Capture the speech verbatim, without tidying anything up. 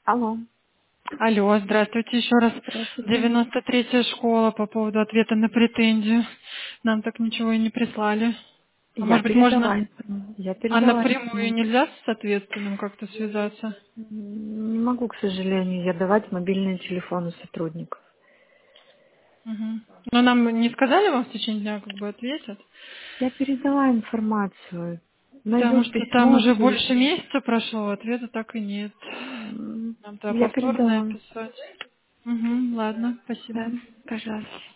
Алло. Алло, здравствуйте еще раз. Здравствуйте. девяносто третья школа по поводу ответа на претензию. Нам так ничего и не прислали. А Я может быть, можно... передала информацию. Я А передала напрямую информацию. нельзя с ответственным как-то связаться? М, Не могу, к сожалению, я давать мобильные телефоны сотрудников. Мгм. Но нам не сказали, вам в течение дня как бы ответят? Я передала информацию. Потому Найду что там письмо, уже свяжусь. больше месяца прошло, ответа так и нет. М, Нам туда Я повторное передала. писать. Угу, ладно, спасибо. Да, пожалуйста.